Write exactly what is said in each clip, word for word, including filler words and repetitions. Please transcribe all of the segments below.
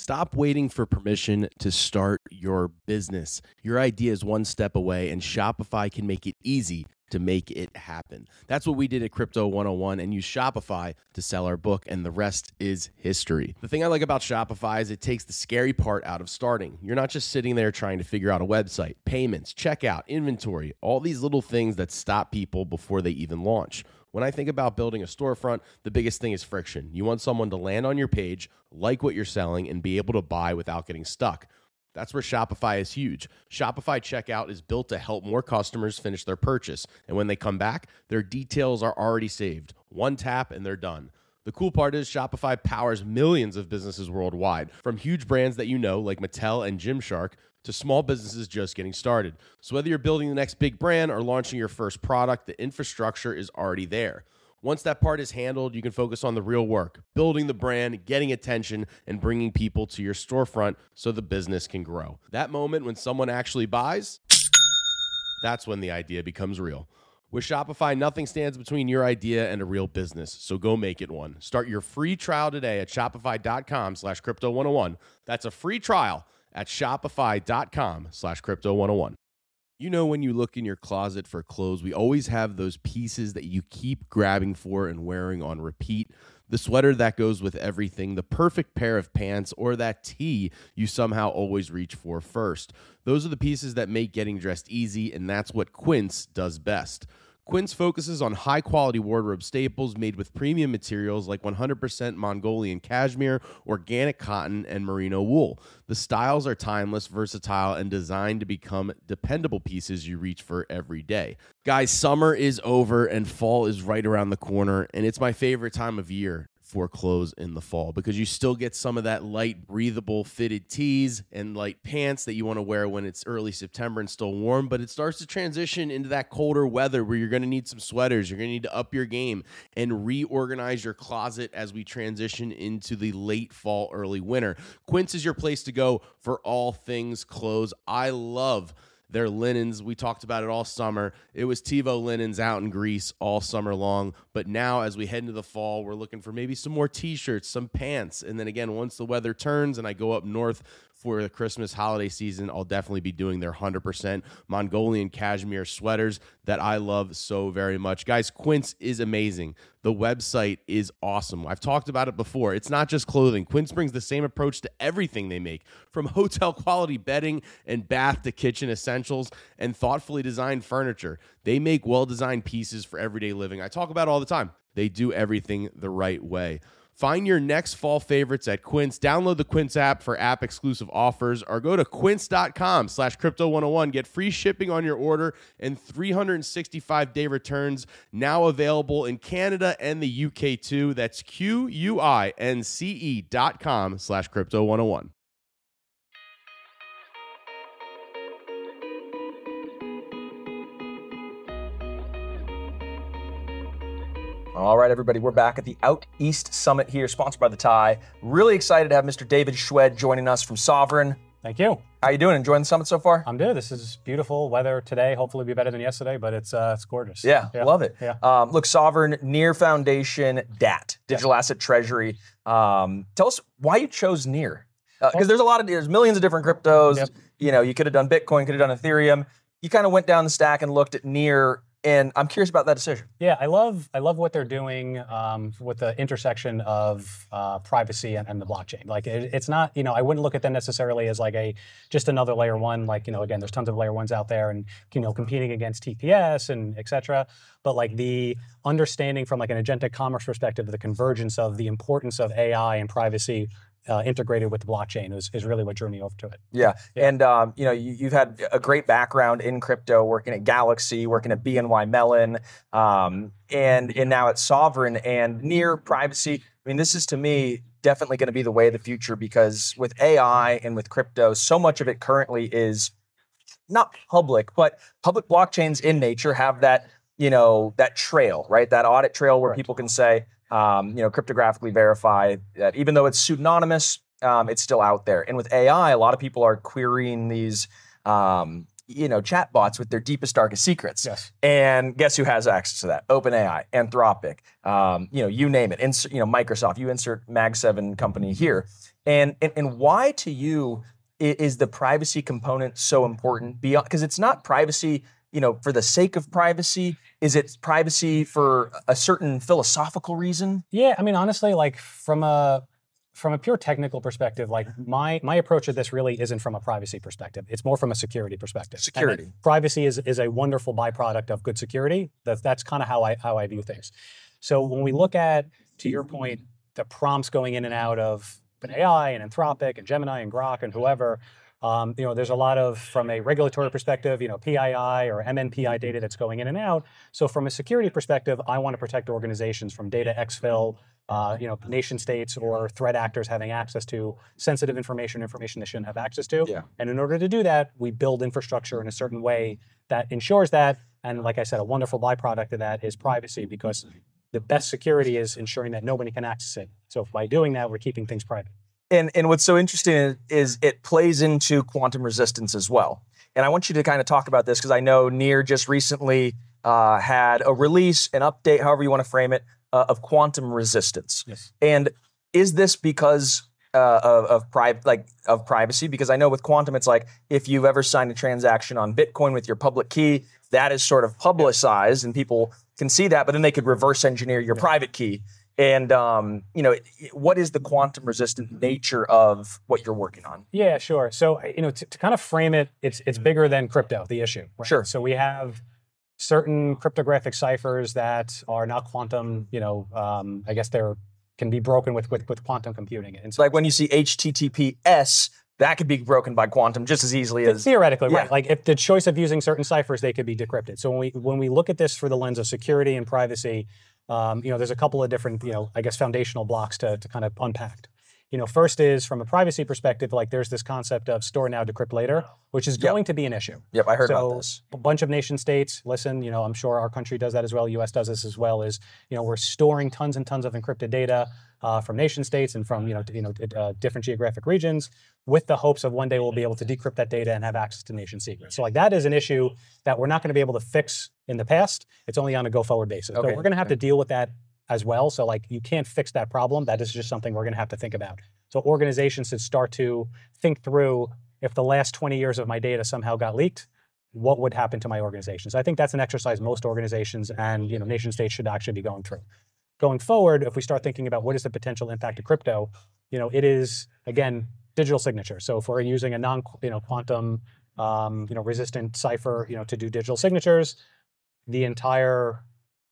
Stop waiting for permission to start your business. Your idea is one step away, and Shopify can make it easy to make it happen. That's what we did at Crypto one oh one and use Shopify to sell our book, and the rest is history. The thing I like about Shopify is it takes the scary part out of starting. You're not just sitting there trying to figure out a website, payments, checkout, inventory, all these little things that stop people before they even launch. When I think about building a storefront, the biggest thing is friction. You want someone to land on your page, like what you're selling, and be able to buy without getting stuck. That's where Shopify is huge. Shopify Checkout is built to help more customers finish their purchase. And when they come back, their details are already saved. One tap and they're done. The cool part is Shopify powers millions of businesses worldwide, from huge brands that you know like Mattel and Gymshark to small businesses just getting started. So whether you're building the next big brand or launching your first product, the infrastructure is already there. Once that part is handled, you can focus on the real work, building the brand, getting attention, and bringing people to your storefront so the business can grow. That moment when someone actually buys, that's when the idea becomes real. With Shopify, nothing stands between your idea and a real business, so go make it one. Start your free trial today at shopify.com slash crypto 101. That's a free trial at shopify.com slash crypto 101. You know, when you look in your closet for clothes, we always have those pieces that you keep grabbing for and wearing on repeat. The sweater that goes with everything, the perfect pair of pants, or that tee you somehow always reach for first. Those are the pieces that make getting dressed easy, and that's what Quince does best. Quince focuses on high-quality wardrobe staples made with premium materials like one hundred percent Mongolian cashmere, organic cotton, and merino wool. The styles are timeless, versatile, and designed to become dependable pieces you reach for every day. Guys, summer is over and fall is right around the corner, and it's my favorite time of year for clothes in the fall because you still get some of that light, breathable fitted tees and light pants that you want to wear when it's early September and still warm, but it starts to transition into that colder weather where you're going to need some sweaters. You're going to need to up your game and reorganize your closet as we transition into the late fall, early winter. Quince is your place to go for all things clothes. I love their linens. We talked about it all summer. It was TiVo linens out in Greece all summer long. But now as we head into the fall, we're looking for maybe some more t-shirts, some pants. And then again, once the weather turns and I go up north for the Christmas holiday season, I'll definitely be doing their one hundred percent Mongolian cashmere sweaters that I love so very much. Guys, Quince is amazing. The website is awesome. I've talked about it before. It's not just clothing. Quince brings the same approach to everything they make, from hotel quality bedding and bath to kitchen essentials and thoughtfully designed furniture. They make well-designed pieces for everyday living. I talk about it all the time. They do everything the right way. Find your next fall favorites at Quince. Download the Quince app for app-exclusive offers or go to quince.com slash crypto 101. Get free shipping on your order and three hundred sixty-five day returns. Now available in Canada and the U K too. That's Q-U-I-N-C-E dot com slash crypto 101. All right, everybody, we're back at the Out East Summit here, sponsored by The Tie. Really excited to have Mister David Schwed joining us from Sovereign. Thank you. How you doing? Enjoying the summit so far? I'm good. This is beautiful weather today. Hopefully it'll be better than yesterday, but it's uh, it's gorgeous. Yeah, yeah. Love it. Yeah. Um, look, Sovereign, Near Foundation, D A T, Digital yeah. Asset Treasury. Um, tell us why you chose Near. Because uh, well, there's a lot of, there's millions of different cryptos. Yep. You know, you could have done Bitcoin, could have done Ethereum. You kind of went down the stack and looked at Near. And I'm curious about that decision. Yeah, I love I love what they're doing um, with the intersection of uh, privacy and, and the blockchain. Like it, it's not, you know, I wouldn't look at them necessarily as like a just another layer one. Like, you know, again, there's tons of layer ones out there, and you know, competing against T P S and et cetera. But like the understanding from like an agentic commerce perspective, the convergence of the importance of A I and privacy. Uh, integrated with the blockchain is, is really what drew me over to it. Yeah, yeah. and um, you know, you, you've had a great background in crypto, working at Galaxy, working at B N Y Mellon, um, and and now at Sovereign and Near privacy. I mean, this is to me definitely going to be the way of the future because with A I and with crypto, so much of it currently is not public, but public blockchains in nature have that, you know, that trail, right? That audit trail where right. people can say, Um, you know, cryptographically verify that even though it's pseudonymous, um, it's still out there. And with A I, a lot of people are querying these, um, you know, chatbots with their deepest, darkest secrets. Yes. And guess who has access to that? OpenAI, Anthropic, um, you know, you name it. Insert, you know, Microsoft. You insert Mag seven company here. And and, and why to you is, is the privacy component so important? Beyond, because it's not privacy, you know, for the sake of privacy. Is it privacy for a certain philosophical reason? Yeah, I mean, honestly, like from a from a pure technical perspective, like my my approach to this really isn't from a privacy perspective. It's more from a security perspective. Security. And privacy is is a wonderful byproduct of good security. That's that's kind of how I how I view things. So when we look at, to your point, the prompts going in and out of OpenAI and Anthropic and Gemini and Grok and whoever, um, you know, there's a lot of, from a regulatory perspective, you know, P I I or M N P I data that's going in and out. So from a security perspective, I want to protect organizations from data exfil, uh, you know, nation states or threat actors having access to sensitive information, information they shouldn't have access to. Yeah. And in order to do that, we build infrastructure in a certain way that ensures that. And like I said, a wonderful byproduct of that is privacy, because the best security is ensuring that nobody can access it. So by doing that, we're keeping things private. And and what's so interesting is, is it plays into quantum resistance as well. And I want you to kind of talk about this, because I know Near just recently uh, had a release, an update, however you want to frame it, uh, of quantum resistance. Yes. And is this because uh, of of, pri- like, of privacy? Because I know with quantum, it's like if you've ever signed a transaction on Bitcoin with your public key, that is sort of publicized and people can see that, but then they could reverse engineer your yeah. private key. And, um, you know, what is the quantum resistant nature of what you're working on? Yeah, sure. So, you know, to, to kind of frame it, it's it's bigger than crypto, the issue. Right? Sure. So we have certain cryptographic ciphers that are not quantum, you know, um, I guess they're can be broken with, with, with quantum computing. And so like when you see H T T P S, that could be broken by quantum just as easily as... Theoretically, yeah. right. Like if the choice of using certain ciphers, they could be decrypted. So when we when we look at this through the lens of security and privacy, Um, you know, there's a couple of different, you know, I guess, foundational blocks to, to kind of unpack. You know, first is from a privacy perspective, like there's this concept of store now, decrypt later, which is going yep. to be an issue. Yep, I heard so about this. A bunch of nation states, listen, you know, I'm sure our country does that as well. U S does this as well. Is, you know, we're storing tons and tons of encrypted data uh, from nation states and from, you know, you know, uh, different geographic regions, with the hopes of one day we'll be able to decrypt that data and have access to nation secrets. So like that is an issue that we're not going to be able to fix in the past. It's only on a go-forward basis. Okay. So we're going to have okay. to deal with that as well. So like you can't fix that problem. That is just something we're going to have to think about. So organizations should start to think through, if the last twenty years of my data somehow got leaked, what would happen to my organizations? I think that's an exercise most organizations and, you know, nation states should actually be going through. Going forward, if we start thinking about what is the potential impact of crypto, you know, it is, again, digital signature. So if we're using a non, you know, quantum, um, you know, resistant cipher, you know, to do digital signatures, the entire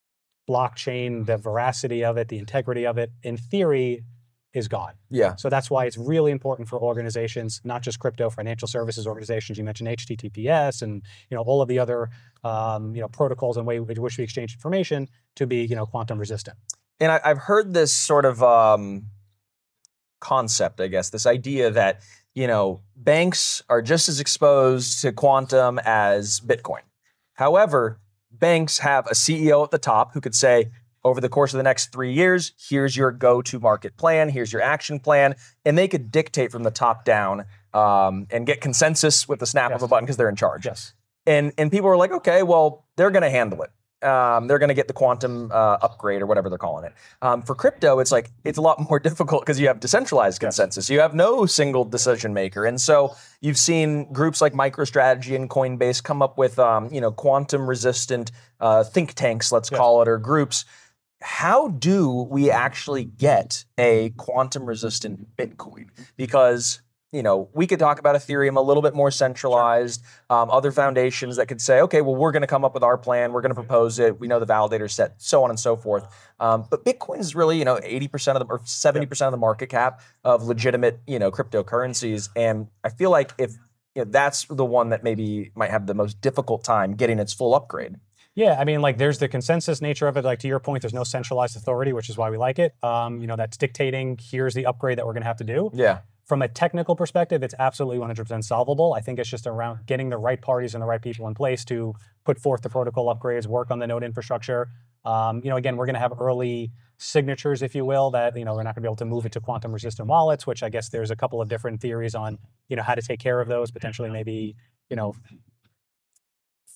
blockchain, the veracity of it, the integrity of it, in theory, is gone. Yeah. So that's why it's really important for organizations, not just crypto, financial services organizations. You mentioned H T T P S and, you know, all of the other um, you know, protocols and way in which we exchange information to be, you know, quantum resistant. And I, I've heard this sort of um, concept, I guess, this idea that, you know, banks are just as exposed to quantum as Bitcoin. However, banks have a C E O at the top who could say, over the course of the next three years, here's your go-to-market plan, here's your action plan, and they could dictate from the top down um, and get consensus with the snap yes. of a button because they're in charge. Yes. And and people were like, okay, well, they're going to handle it. Um, they're going to get the quantum uh, upgrade or whatever they're calling it. Um, for crypto, it's like it's a lot more difficult because you have decentralized consensus. Yes. You have no single decision maker, and so you've seen groups like MicroStrategy and Coinbase come up with um, you know quantum resistant uh, think tanks, let's yes. call it, or groups. How do we actually get a quantum resistant Bitcoin? Because you know, we could talk about Ethereum a little bit more centralized, um, other foundations that could say, okay, well, we're going to come up with our plan, we're going to propose it, we know the validator set, so on and so forth. Um, but Bitcoin is really, you know, eighty percent of the, or seventy percent of the market cap of legitimate, you know, cryptocurrencies. And I feel like if you know, that's the one that maybe might have the most difficult time getting its full upgrade. Yeah, I mean, like, there's the consensus nature of it. Like, to your point, there's no centralized authority, which is why we like it. Um, you know, that's dictating, here's the upgrade that we're going to have to do. Yeah. From a technical perspective, it's absolutely one hundred percent solvable. I think it's just around getting the right parties and the right people in place to put forth the protocol upgrades, work on the node infrastructure. Um, you know, again, we're going to have early signatures, if you will, that, you know, we're not going to be able to move it to quantum resistant wallets, which I guess there's a couple of different theories on, you know, how to take care of those, potentially maybe, you know,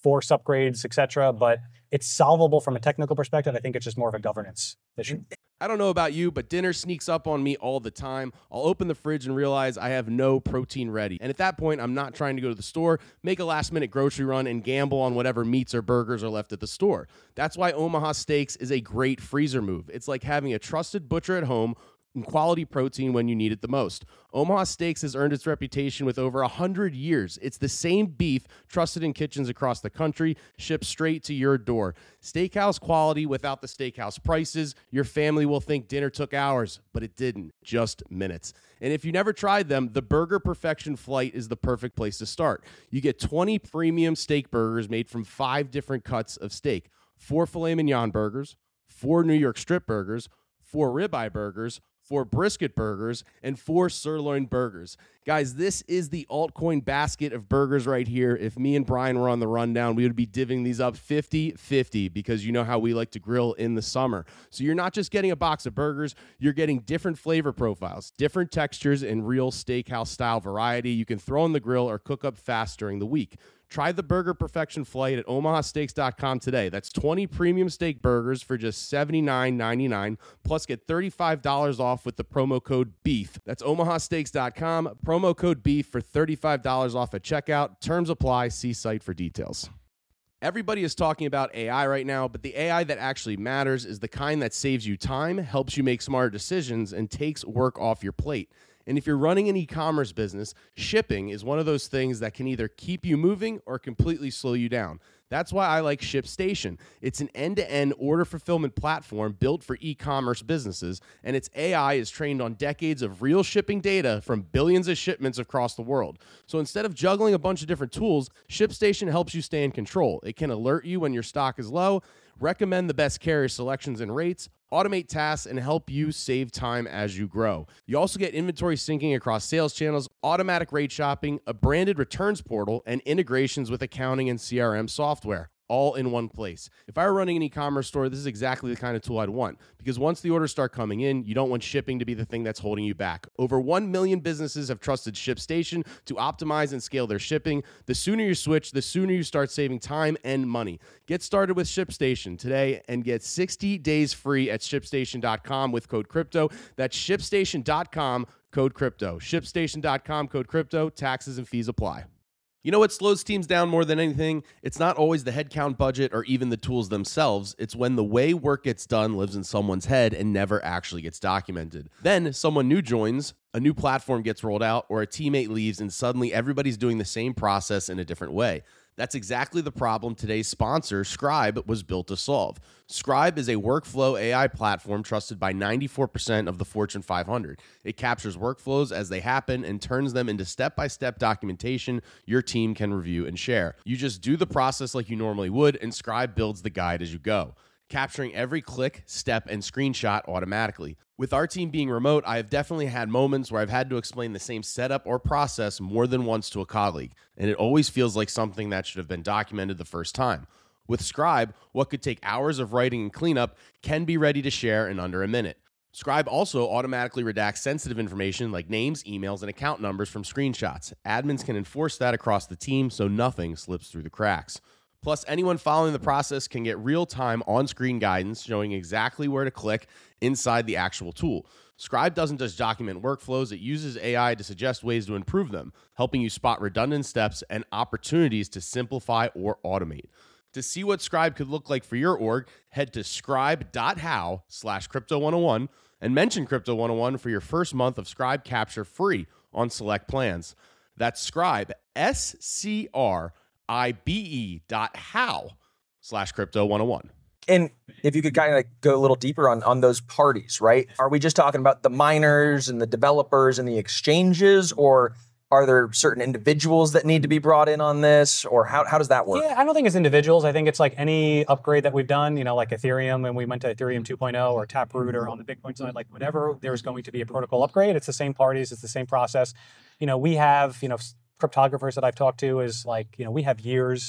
force upgrades, et cetera. But it's solvable from a technical perspective. I think it's just more of a governance issue. I don't know about you, but dinner sneaks up on me all the time. I'll open the fridge and realize I have no protein ready. And at that point, I'm not trying to go to the store, make a last minute grocery run, and gamble on whatever meats or burgers are left at the store. That's why Omaha Steaks is a great freezer move. It's like having a trusted butcher at home and quality protein when you need it the most. Omaha Steaks has earned its reputation with over one hundred years. It's the same beef trusted in kitchens across the country, shipped straight to your door. Steakhouse quality without the steakhouse prices. Your family will think dinner took hours, but it didn't, just minutes. And if you never tried them, the Burger Perfection Flight is the perfect place to start. You get twenty premium steak burgers made from five different cuts of steak. Four filet mignon burgers, four New York strip burgers, four ribeye burgers, four brisket burgers, and four sirloin burgers. Guys, this is the altcoin basket of burgers right here. If me and Brian were on the rundown, we would be divvying these up fifty fifty because you know how we like to grill in the summer. So you're not just getting a box of burgers, you're getting different flavor profiles, different textures, and real steakhouse style variety you can throw on the grill or cook up fast during the week. Try the Burger Perfection Flight at omaha steaks dot com today. That's twenty premium steak burgers for just seventy-nine ninety-nine, plus get thirty-five dollars off with the promo code BEEF. That's omaha steaks dot com, promo code BEEF for thirty-five dollars off at checkout. Terms apply. See site for details. Everybody is talking about A I right now, but the A I that actually matters is the kind that saves you time, helps you make smarter decisions, and takes work off your plate. And if you're running an e-commerce business, shipping is one of those things that can either keep you moving or completely slow you down. That's why I like ShipStation. It's an end-to-end order fulfillment platform built for e-commerce businesses, and its A I is trained on decades of real shipping data from billions of shipments across the world. So instead of juggling a bunch of different tools, ShipStation helps you stay in control. It can alert you when your stock is low, recommend the best carrier selections and rates, automate tasks, and help you save time as you grow. You also get inventory syncing across sales channels, automatic rate shopping, a branded returns portal, and integrations with accounting and C R M software, all in one place. If I were running an e-commerce store, this is exactly the kind of tool I'd want, because once the orders start coming in, you don't want shipping to be the thing that's holding you back. Over one million businesses have trusted ShipStation to optimize and scale their shipping. The sooner you switch, the sooner you start saving time and money. Get started with ShipStation today and get sixty days free at shipstation dot com with code crypto. That's shipstation dot com, code crypto. shipstation dot com, code crypto. Taxes and fees apply. You know what slows teams down more than anything? It's not always the headcount budget or even the tools themselves. It's when the way work gets done lives in someone's head and never actually gets documented. Then someone new joins, a new platform gets rolled out, or a teammate leaves, and suddenly everybody's doing the same process in a different way. That's exactly the problem today's sponsor, Scribe, was built to solve. Scribe is a workflow A I platform trusted by ninety-four percent of the Fortune five hundred. It captures workflows as they happen and turns them into step-by-step documentation your team can review and share. You just do the process like you normally would, and Scribe builds the guide as you go, capturing every click, step, and screenshot automatically. With our team being remote, I have definitely had moments where I've had to explain the same setup or process more than once to a colleague, and it always feels like something that should have been documented the first time. With Scribe, what could take hours of writing and cleanup can be ready to share in under a minute. Scribe also automatically redacts sensitive information like names, emails, and account numbers from screenshots. Admins can enforce that across the team so nothing slips through the cracks. Plus, anyone following the process can get real-time on-screen guidance showing exactly where to click inside the actual tool. Scribe doesn't just document workflows, it uses A I to suggest ways to improve them, helping you spot redundant steps and opportunities to simplify or automate. To see what Scribe could look like for your org, head to scribe.how slash crypto101 and mention Crypto one oh one for your first month of Scribe Capture free on select plans. That's Scribe, S C R I B E dot how slash crypto one oh one. And if you could kind of like go a little deeper on, on those parties, right? Are we just talking about the miners and the developers and the exchanges, or are there certain individuals that need to be brought in on this, or how, how does that work? Yeah, I don't think it's individuals. I think it's like any upgrade that we've done, you know, like Ethereum, when we went to Ethereum two point oh, or Taproot, or on the Bitcoin side, like whatever, there's going to be a protocol upgrade. It's the same parties, it's the same process. You know, we have, you know, cryptographers that I've talked to is like, you know, we have years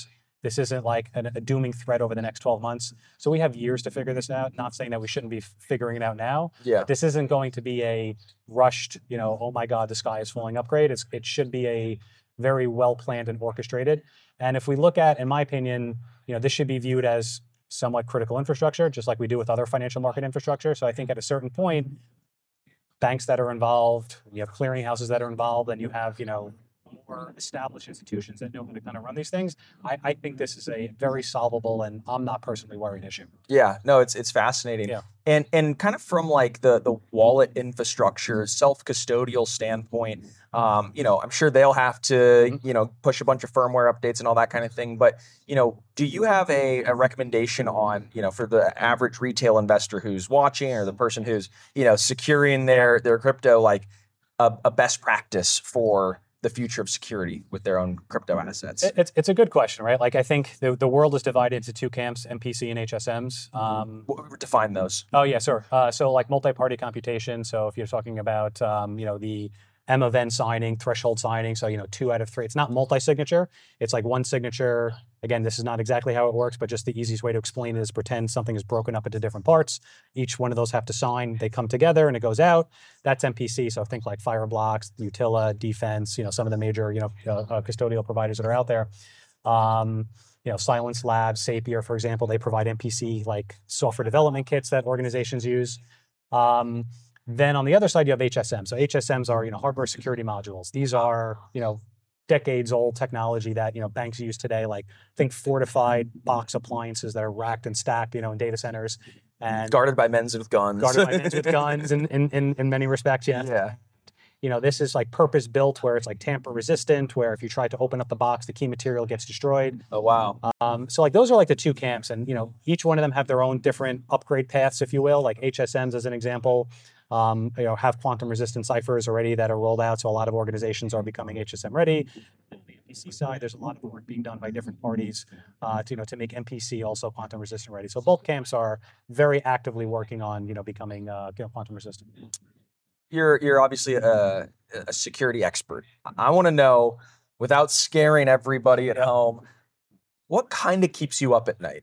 This isn't like a, a dooming threat over the next twelve months. So we have years to figure this out. Not saying that we shouldn't be f- figuring it out now. Yeah. This isn't going to be a rushed, you know, oh my God, the sky is falling upgrade. It's, it should be a very well planned and orchestrated. And if we look at, in my opinion, you know, this should be viewed as somewhat critical infrastructure, just like we do with other financial market infrastructure. So I think at a certain point, banks that are involved, you have clearinghouses that are involved, and you have, you know, more established institutions that know how to kind of run these things. I, I think this is a very solvable, and I'm not personally worried issue. Yeah, no, it's it's fascinating. Yeah. And and kind of from like the the wallet infrastructure, self-custodial standpoint, um, you know, I'm sure they'll have to, Mm-hmm. you know, push a bunch of firmware updates and all that kind of thing. But, you know, do you have a, a recommendation on, you know, for the average retail investor who's watching or the person who's, you know, securing their their crypto, like a, a best practice for the future of security with their own crypto assets? It- It's it's a good question, right? Like I think the, the world is divided into two camps, M P C and H S Ms. Um, What- Define those. oh yeah, sure. Uh, so like multi-party computation. So if you're talking about um, you know, the M of N signing, threshold signing, so you know, two out of three. It's not multi-signature. It's like one signature. Again, this is not exactly how it works, but just the easiest way to explain it is pretend something is broken up into different parts. Each one of those have to sign. They come together and it goes out. That's M P C. So think like Fireblocks, Utila, Defense. You know, some of the major you know uh, uh, custodial providers that are out there. Um, you know, Silence Labs, Sapir, for example, they provide M P C like software development kits that organizations use. Um, then on the other side, you have H S M. So H S Ms are you know hardware security modules. These are you know decades old technology that you know banks use today. Like think fortified box appliances that are racked and stacked you know in data centers and Guarded by men with guns. guarded by men with guns in, in in in many respects. Yeah. Yeah. You know, this is like purpose built where it's like tamper resistant, where if you try to open up the box, the key material gets destroyed. Oh, wow. Um, so like those are like the two camps, and you know each one of them have their own different upgrade paths, if you will. Like H S Ms as an example, um, you know have quantum resistant ciphers already that are rolled out, so a lot of organizations are becoming H S M ready. On the M P C side, there's a lot of work being done by different parties uh, to you know to make M P C also quantum resistant ready. So both camps are very actively working on you know becoming uh, you know, quantum resistant. You're you're obviously a, a security expert. I want to know, without scaring everybody at home, what kind of keeps you up at night?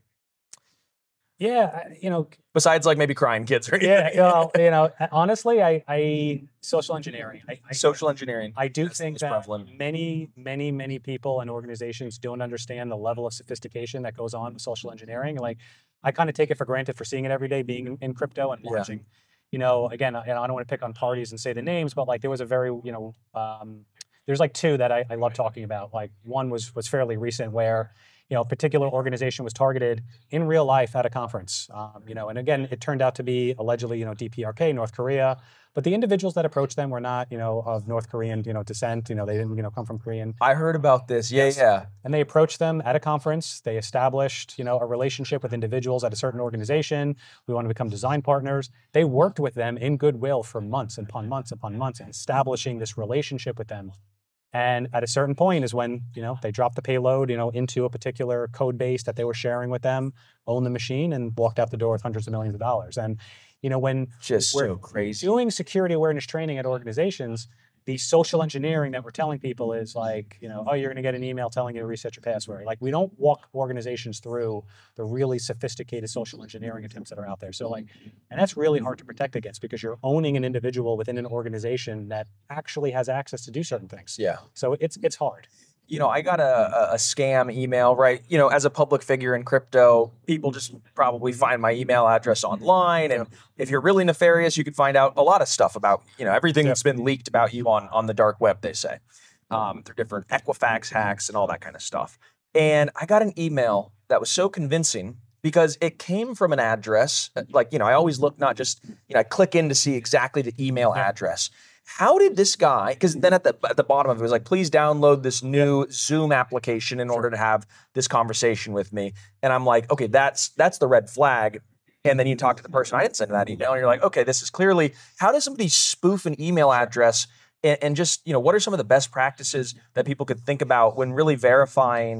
Yeah, I- you know, Besides, like maybe crying kids or anything. yeah, well, you know, honestly, I, I social engineering. I, I, Social engineering. I do That's- think is that prevalent. many, many, many people and organizations don't understand the level of sophistication that goes on with social engineering. Like, I kind of take it for granted for seeing it every day, being in, in crypto and Yeah. watching. You know, again, I, I don't want to pick on parties and say the names, but like there was a very, you know, um, there's like two that I, I love talking about. Like one was was fairly recent where, you know, a particular organization was targeted in real life at a conference. Um, you know, and again, it turned out to be allegedly, you know, D P R K, North Korea. But the individuals that approached them were not, you know, of North Korean, you know, descent. You know, they didn't, you know, come from Korean. I heard about this. Yeah, Yes. yeah. And they approached them at a conference. They established, you know, a relationship with individuals at a certain organization. We want to become design partners. They worked with them in goodwill for months upon months upon months, and establishing this relationship with them. And at a certain point is when, you know, they dropped the payload, you know, into a particular code base that they were sharing with them, owned the machine, and walked out the door with hundreds of millions of dollars. And, you know, when Just we're so crazy. doing security awareness training at organizations, the social engineering that we're telling people is like, you know, oh, you're going to get an email telling you to reset your password. Like, we don't walk organizations through the really sophisticated social engineering attempts that are out there. So like, and that's really hard to protect against because you're owning an individual within an organization that actually has access to do certain things. Yeah. So it's it's hard. You know, I got a, a, a scam email, right? You know, as a public figure in crypto, people just probably find my email address online. And if you're really nefarious, you can find out a lot of stuff about, you know, everything Yeah. that's been leaked about you on, on the dark web, they say, um, through different Equifax hacks and all that kind of stuff. And I got an email that was so convincing because it came from an address. Like, you know, I always look not just, you know, I click in to see exactly the email Yeah. address. How did this guy, because then at the at the bottom of it was like, please download this new Zoom application in order to have this conversation with me. And I'm like, okay, that's that's the red flag. And then you talk to the person, I didn't send that email. And you're like, okay, this is clearly, how does somebody spoof an email address? And, and just, you know, what are some of the best practices that people could think about when really verifying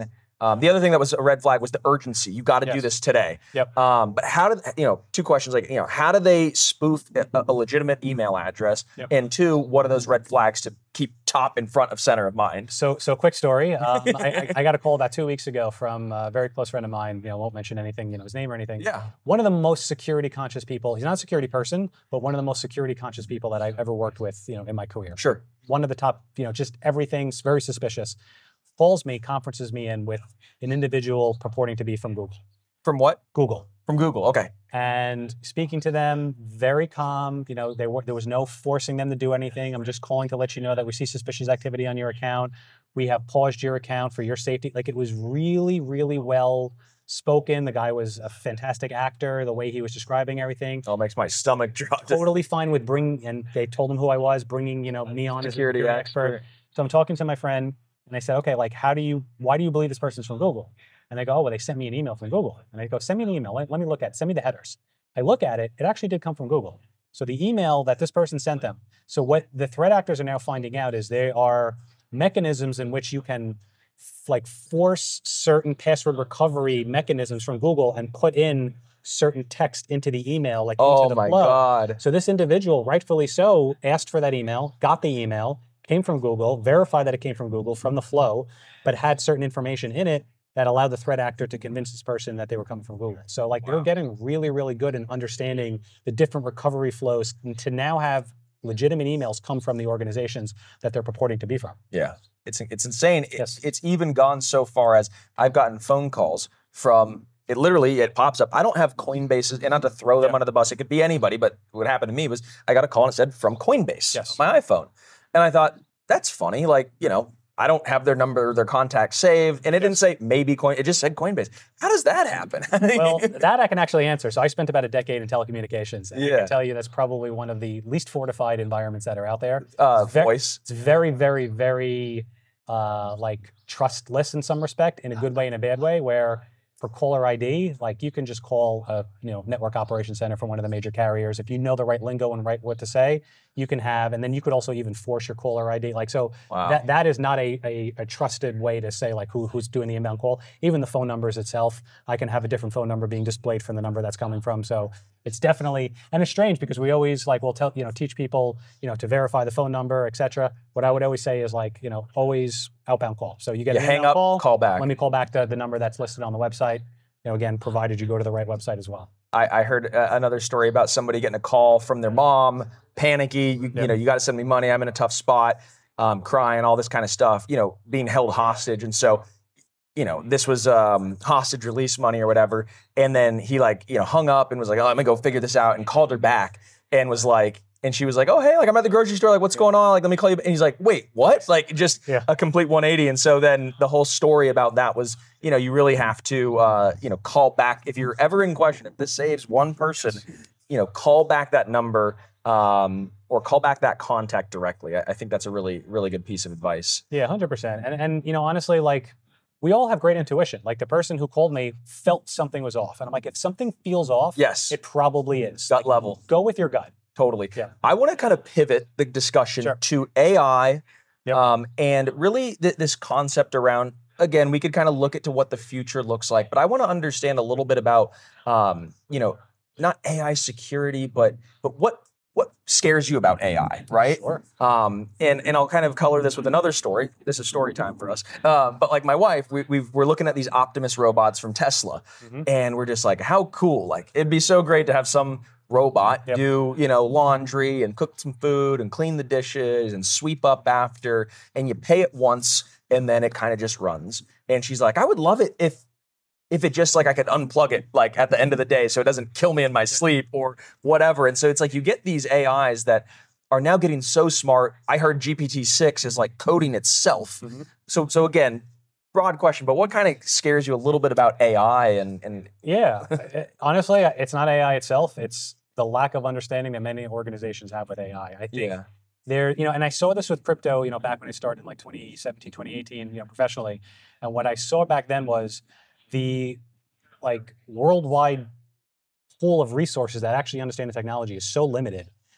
Um, the other thing that was a red flag was the urgency. You got to Yes. do this today. Yep. Um, but how did you know? Two questions like you know, how do they spoof a, a legitimate email address? Yep. And two, what are those red flags to keep top in front of center of mind? So, so quick story. Um, I, I, I got a call about two weeks ago from a very close friend of mine. You know, won't mention anything, you know, his name or anything. Yeah. One of the most security conscious people. He's not a security person, but one of the most security conscious people that I've ever worked with, you know, in my career. Sure. One of the top, you know, just everything's very suspicious. Calls me, conferences me in with an individual purporting to be from Google. From what? Google. From Google. Okay. And speaking to them, very calm. You know, they were, there was no forcing them to do anything. I'm just calling to let you know that we see suspicious activity on your account. We have paused your account for your safety. Like it was really, really well spoken. The guy was a fantastic actor. The way he was describing everything. Oh, it makes my stomach drop. Totally fine with bringing, and they told him who I was, bringing, you know, me on as a Security security expert. expert. So I'm talking to my friend, and I said, okay, like, how do you, why do you believe this person's from Google? And they go, oh, well, they sent me an email from Google. And I go, send me an email. Let, let me look at it. Send me the headers. I look at it. It actually did come from Google. So the email that this person sent them. So what the threat actors are now finding out is there are mechanisms in which you can f- like force certain password recovery mechanisms from Google and put in certain text into the email, like Oh into the my flow. God. So this individual, rightfully so, asked for that email, got the email, came from Google, verified that it came from Google from the flow, but had certain information in it that allowed the threat actor to convince this person that they were coming from Google. So like they're getting really, really good in understanding the different recovery flows and to now have legitimate emails come from the organizations that they're purporting to be from. Yeah. It's it's insane. It- Yes. It's even gone so far as I've gotten phone calls from, it literally, it pops up. I don't have Coinbases, and not to throw them Yeah. under the bus, it could be anybody, but what happened to me was I got a call and it said from Coinbase Yes. on my iPhone. And I thought, that's funny. Like, you know, I don't have their number, their contact saved, and it didn't say maybe Coin, it just said Coinbase. How does that happen? Well, that I can actually answer. So I spent about a decade in telecommunications. And I Yeah. can tell you that's probably one of the least fortified environments that are out there. uh, It's very- voice. It's very, very, very uh, like trustless in some respect, in a good way and a bad way, where for caller I D, like you can just call a you know network operations center from one of the major carriers. If you know the right lingo and right what to say, you can have, and then you could also even force your caller I D. Like so, Wow. that that is not a, a a trusted way to say like who who's doing the inbound call. Even the phone numbers itself, I can have a different phone number being displayed from the number that's coming from. So it's definitely, and it's strange because we always like we'll tell you know teach people you know to verify the phone number, et cetera. What I would always say is like you know always outbound call. So you get You an hang inbound up, call, call back. Let me call back the, the number that's listed on the website. You know, again, provided you go to the right website as well. I, I heard uh, another story about somebody getting a call from their mom, panicky. You, you know, you got to send me money. I'm in a tough spot, um, crying, all this kind of stuff. You know, being held hostage, and so, you know, this was um, hostage release money or whatever. And then he like, you know, hung up and was like, "Oh, let me go figure this out," and called her back and was like. And she was like, "Oh, hey, like I'm at the grocery store. Like, what's going on? Like, let me call you." And he's like, "Wait, what?" Like, just Yeah. a complete one eighty. And so then the whole story about that was, you know, you really have to, uh, you know, call back if you're ever in question. If this saves one person, you know, call back that number um, or call back that contact directly. I, I think that's a really, really good piece of advice. Yeah, one hundred percent. And and you know, honestly, like we all have great intuition. Like the person who called me felt something was off, and I'm like, if something feels off, Yes, it probably is. gut Like, level. Go with your gut. Totally. Yeah. I want to kind of pivot the discussion Sure. to A I Yep. um, and really th- this concept around, again, we could kind of look at to what the future looks like, but I want to understand a little bit about, um, you know, not A I security, but but what what scares you about A I, right? Sure. Um, and and I'll kind of color this with another story. This is story time for us. Um, but like my wife, we, we've, we're looking at these Optimus robots from Tesla, Mhm. and we're just like, how cool! Like it'd be so great to have some robot Yep. do you know laundry and cook some food and clean the dishes and sweep up after, and you pay it once, and then it kind of just runs. And she's like, I would love it if. If it just like I could unplug it like at the end of the day so it doesn't kill me in my sleep or whatever. And so it's like you get these A Is that are now getting so smart. I heard G P T six is like coding itself. Mhm. So so again, broad question, but what kind of scares you a little bit about A I and and Yeah. It- honestly, it's not A I itself. It's the lack of understanding that many organizations have with A I. I think yeah. there, you know, and I saw this with crypto, you know, back when I started in like twenty seventeen, twenty eighteen, you know, professionally. And what I saw back then was the like worldwide pool of resources that actually understand the technology is so limited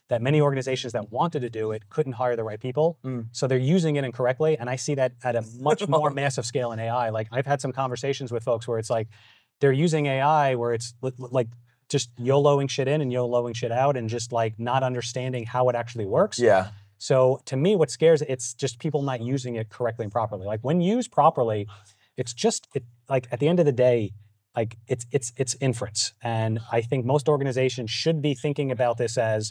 that many organizations that wanted to do it couldn't hire the right people. Mm. So they're using it incorrectly. And I see that at a much more massive scale in A I. Like I've had some conversations with folks where it's like, they're using A I where it's li- like just YOLOing shit in and YOLOing shit out and just like not understanding how it actually works. Yeah. So to me, what scares it, it's just people not using it correctly and properly. Like when used properly, it's just it, like at the end of the day, like it's it's it's inference. And I think most organizations should be thinking about this as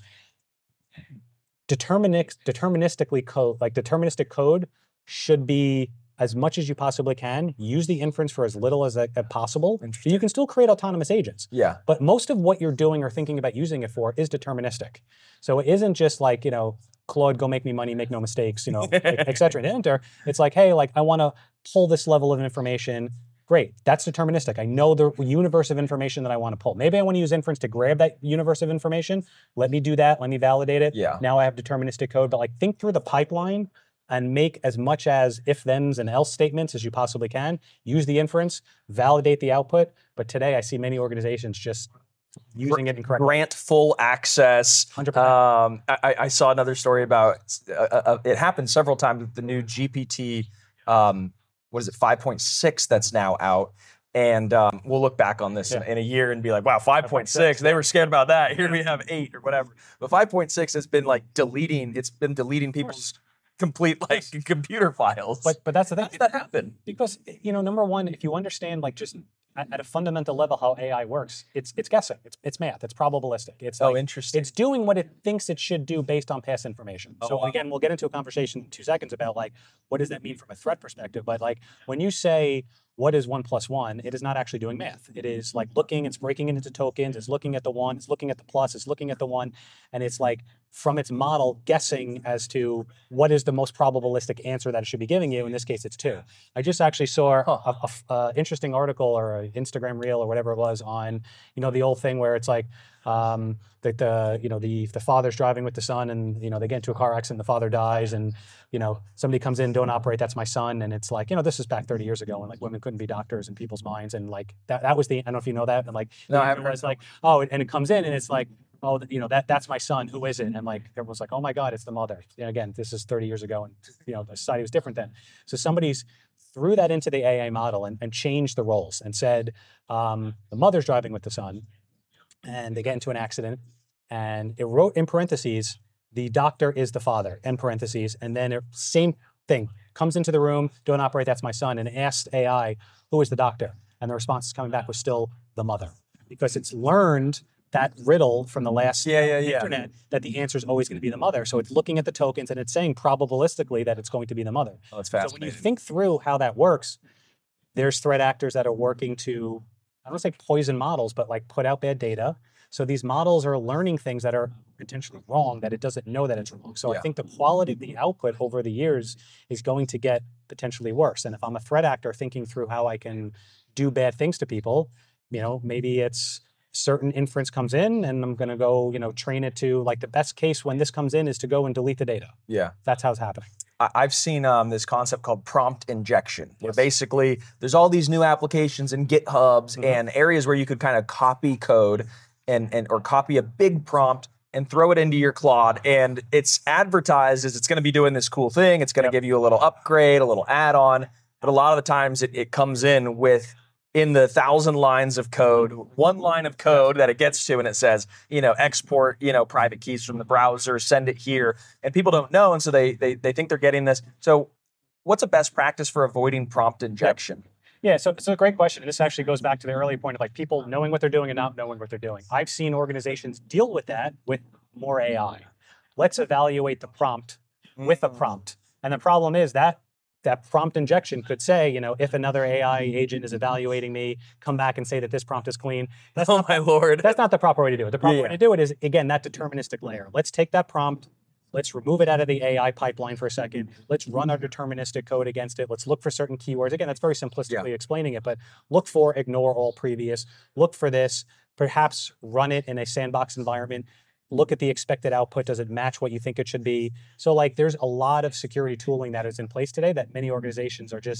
deterministic, deterministically code, like deterministic code should be as much as you possibly can. Use the inference for as little as, as possible. You can still create autonomous agents. Yeah. But most of what you're doing or thinking about using it for is deterministic. So it isn't just like, you know, Claude, go make me money, make no mistakes, you know, et cetera, and enter. It's like, hey, like I want to pull this level of information. Great, that's deterministic. I know the universe of information that I want to pull. Maybe I want to use inference to grab that universe of information. Let me do that. Let me validate it. Yeah. Now I have deterministic code, but like think through the pipeline and make as much as if-thens and else statements as you possibly can. Use the inference, validate the output. But today I see many organizations just using it incorrectly. Grant full access. one hundred percent. Um, I, I saw another story about, uh, uh, it happened several times with the new G P T, um, what is it, five point six that's now out. And um, we'll look back on this Yeah. in, in a year and be like, wow, five point six, they were scared about that. Here we have eight or whatever. But five point six has been like deleting, it's been deleting people's complete like computer files. But but that's the thing. how did that happen? Because, you know, number one, if you understand like just at, at a fundamental level how A I works, it's it's guessing, it's it's math, it's probabilistic. It's Oh, like, interesting. it's doing what it thinks it should do based on past information. Oh, so wow. again, we'll get into a conversation in two seconds about like what does that mean from a threat perspective. But like when you say what is one plus one, it is not actually doing math. It is like looking, it's breaking it into tokens, it's looking at the one, it's looking at the plus, it's looking at the one, and it's like from its model guessing as to what is the most probabilistic answer that it should be giving you. In this case, it's two. I just actually saw Huh. a, a f- a interesting article or an Instagram reel or whatever it was on, you know, the old thing where it's like, um, that the, you know, the the father's driving with the son and, you know, they get into a car accident, the father dies and, you know, somebody comes in, don't operate, that's my son. And it's like, you know, this is back thirty years ago when like women couldn't be doctors in people's minds. And like that, that was the, I don't know if you know that. And like, No, I haven't heard it's like, oh, and it comes in and it's like, oh, you know, that that's my son. Who is it? And like, everyone's like, oh my God, it's the mother. And again, this is thirty years ago and, you know, the society was different then. So somebody's threw that into the A I model and, and changed the roles and said, um, the mother's driving with the son and they get into an accident and it wrote in parentheses, the doctor is the father, end parentheses. And then it, same thing, comes into the room, don't operate, that's my son, and asked A I, who is the doctor? And the response coming back was still the mother because it's learned that riddle from the last Yeah, yeah, yeah. internet that the answer is always going to be the mother. So it's looking at the tokens and it's saying probabilistically that it's going to be the mother. Oh, that's So when fascinating. you think through how that works, there's threat actors that are working to, I don't want to say poison models, but like put out bad data. So these models are learning things that are potentially wrong that it doesn't know that it's wrong. So Yeah. I think the quality of the output over the years is going to get potentially worse. And if I'm a threat actor thinking through how I can do bad things to people, you know, maybe it's certain inference comes in and I'm going to go, you know, train it to like the best case when this comes in is to go and delete the data. Yeah. That's how it's happening. I- I've seen um, this concept called prompt injection, where Yes. basically there's all these new applications and GitHubs Mhm. and areas where you could kind of copy code and, and or copy a big prompt and throw it into your Claude. And it's advertised as it's going to be doing this cool thing. It's going to Yep. give you a little upgrade, a little add-on. But a lot of the times it, it comes in with in the thousand lines of code, one line of code that it gets to and it says, you know, export, you know, private keys from the browser, send it here. And people don't know. And so they they, they think they're getting this. So what's a best practice for avoiding prompt injection? Yeah, so it's a great question. And this actually goes back to the earlier point of like people knowing what they're doing and not knowing what they're doing. I've seen organizations deal with that with more A I. Let's evaluate the prompt with a prompt. And the problem is that that prompt injection could say, you know, if another A I agent is evaluating me, come back and say that this prompt is clean. That's Oh not, my Lord. that's not the proper way to do it. The proper Yeah. way to do it is, again, that deterministic layer. Let's take that prompt, let's remove it out of the A I pipeline for a second. Let's run our deterministic code against it. Let's look for certain keywords. Again, that's very simplistically explaining it, but look for ignore all previous. Look for this. Perhaps run it in a sandbox environment. Look at the expected output. Does it match what you think it should be? So like there's a lot of security tooling that is in place today that many organizations are just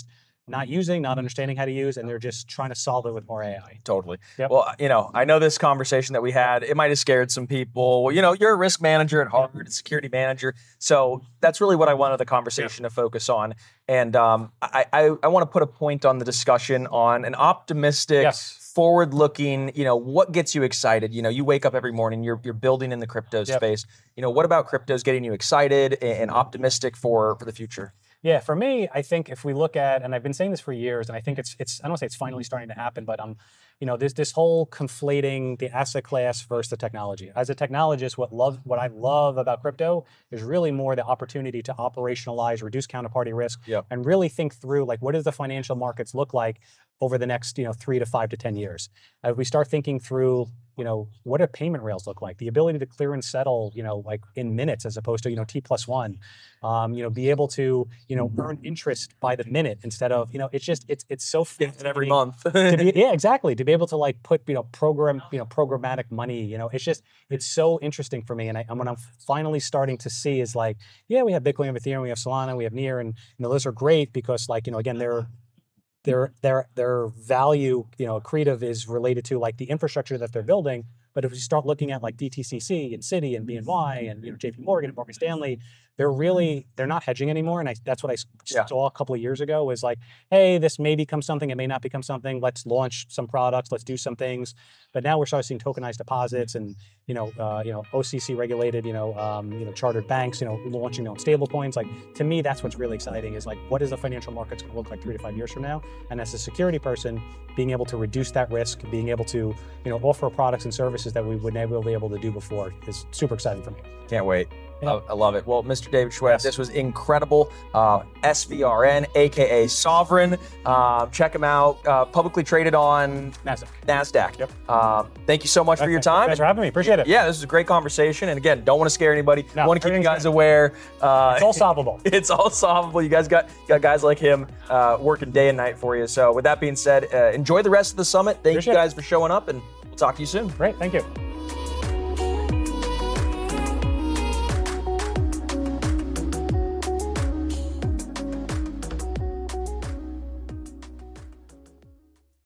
not using, not understanding how to use, and they're just trying to solve it with more A I. Totally. Yep. Well, you know, I know this conversation that we had, it might have scared some people. Well, you know, you're a risk manager at Harvard, a security manager. So that's really what I wanted the conversation to focus on. And um, I, I, I want to put a point on the discussion on an optimistic, Yes. forward-looking, you know, what gets you excited? You know, you wake up every morning, you're you're building in the crypto Yep. space. You know, what about crypto is getting you excited and, and optimistic for, for the future? Yeah, for me, I think if we look at, and I've been saying this for years, and I think it's, it's I don't want to say it's finally starting to happen, but um, you know, this this whole conflating the asset class versus the technology. As a technologist, what love what I love about crypto is really more the opportunity to operationalize, reduce counterparty risk, Yep. and really think through like what does the financial markets look like over the next you know three to five to ten years. As we start thinking through, you know, what do payment rails look like? The ability to clear and settle, you know, like in minutes as opposed to, you know, T plus one. Um, you know, be able to, you know, earn interest by the minute instead of, you know, it's just, it's it's so And every fascinating month. to be, yeah, exactly. To be able to like put, you know, program, you know, programmatic money, you know, it's just, it's so interesting for me. And I, and what I'm finally starting to see is like, yeah, we have Bitcoin, we have Ethereum, we have Solana, we have Near, and, you know, those are great because like, you know, again, they're, their their their value, you know, accretive is related to like the infrastructure that they're building. But if you start looking at like D T C C and Citi and B N Y and you know J P Morgan and Morgan Stanley, they're really they're not hedging anymore. And I, that's what I Yeah. saw a couple of years ago was like, hey, this may become something, it may not become something. Let's launch some products, let's do some things. But now we're starting seeing tokenized deposits and you know uh, you know O C C regulated you know um, you know chartered banks you know launching their own stable coins. Like to me, that's what's really exciting is like what is the financial markets going to look like three to five years from now? And as a security person, being able to reduce that risk, being able to you know offer products and services that we would never be able to do before is super exciting for me. Can't wait. Yeah. I, I love it. Well, Mister David Schweb, Yes. this was incredible. Uh, S V R N, aka Sovereign. Uh, check him out. Uh, publicly traded on NASDAQ. NASDAQ. Yep. Uh, thank you so much for your time. Thanks for having me. Appreciate it. Yeah, this is a great conversation. And again, don't want to scare anybody. No, want to keep you everything's guys good. aware. Uh, It's all solvable. it's all solvable. You guys got, got guys like him uh, working day and night for you. So with that being said, uh, enjoy the rest of the summit. Thank Appreciate you it. guys for showing up, and we'll talk to you soon. Great. Thank you.